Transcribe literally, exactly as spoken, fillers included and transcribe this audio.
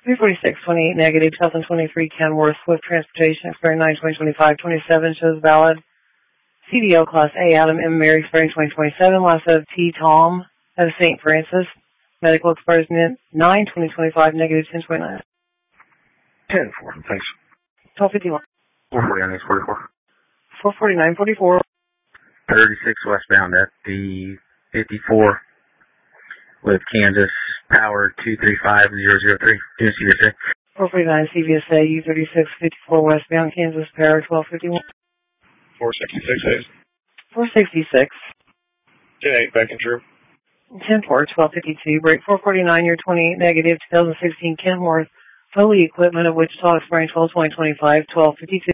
three forty-six, twenty-eight negative, two thousand twenty-three Kenworth Swift Transportation expiring nine twenty twenty-five, twenty-seven shows valid. C D O Class A Adam M. Mary expiring twenty twenty-seven, last of T. Tom out of Saint Francis. Medical expires nine twenty twenty-five, negative ten twenty-nine. ten four, thanks. twelve fifty-one. four forty-nine, forty-four. four forty-nine, forty-four. thirty-six westbound at the fifty-four with Kansas Power two three five zero zero three. Doing C V S A. four forty-nine C V S A U thirty-six fifty-four westbound Kansas Power twelve fifty-one. four sixty-six A's. four sixty-six. ten eight, back and true. ten four, twelve fifty-two. Break four forty-nine, year twenty-eight negative, two thousand sixteen Kenworth. Foley equipment of Wichita expiring twelve twenty twenty-five, twelve fifty-two.